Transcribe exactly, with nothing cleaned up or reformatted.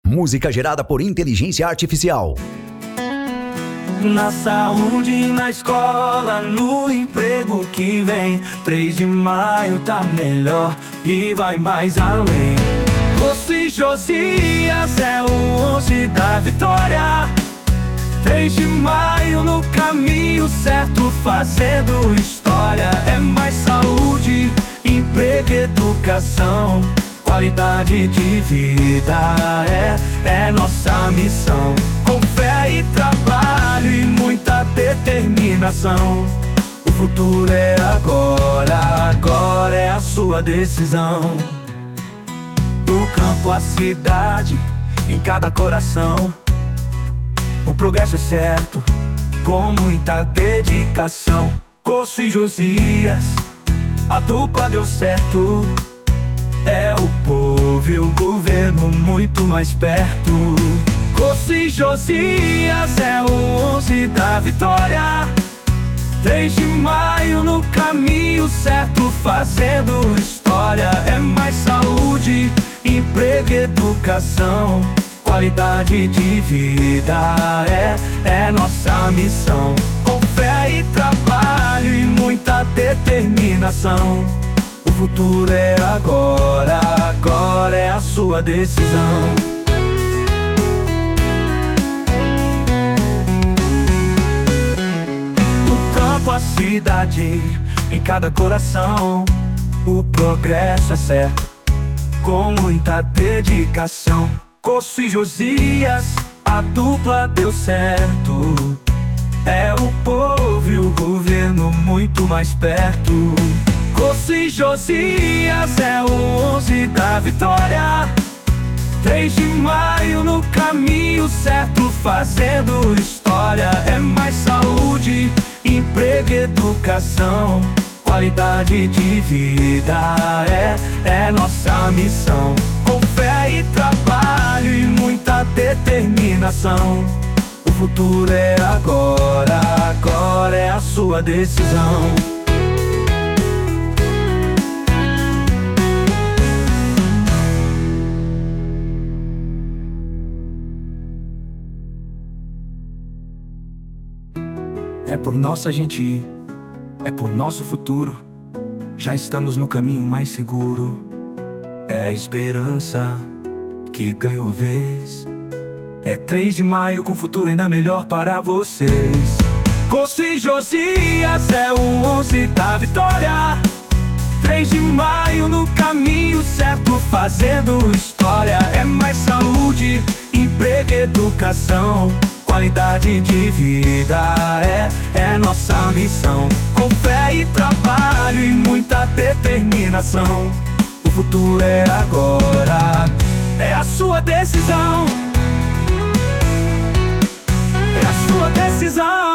Música gerada por inteligência artificial. Na saúde, na escola, no emprego que vem, três de maio tá melhor e vai mais além. Poço e Josias é o onze da vitória. três de maio no caminho certo, fazendo história. É mais saúde, emprego, educação, qualidade de vida, é, é nossa missão. Com fé e trabalho e muita determinação, o futuro é agora, agora é a sua decisão. Do campo à cidade, em cada coração, o progresso é certo, com muita dedicação. Poço e Josias, a dupla deu certo. É o povo e o governo muito mais perto. Poço e Josias é o onze da vitória. três de maio no caminho certo, fazendo história. É mais saúde, emprego, educação, qualidade de vida, é, é nossa missão. Com fé e trabalho e muita determinação, o futuro é agora, agora é a sua decisão. Do campo à cidade, em cada coração, o progresso é certo, com muita dedicação. Poço e Josias, a dupla deu certo. É o povo e o governo muito mais perto. Poço e Josias é o onze da vitória. três de maio no caminho certo, fazendo história. É mais saúde, emprego, educação, qualidade de vida, é, é nossa missão. Com fé e trabalho e muita determinação, o futuro é agora, agora é a sua decisão. É por nossa gente ir, é por nosso futuro. Já estamos no caminho mais seguro. É a esperança que ganhou vez. É três de maio com futuro ainda melhor para vocês. Poço e Josias é o onze da vitória. três de maio no caminho certo, fazendo história. É mais saúde, emprego, educação, qualidade de vida, é, é nossa missão. Com fé e trabalho e muita determinação, o futuro é agora, é a sua decisão. É a sua decisão.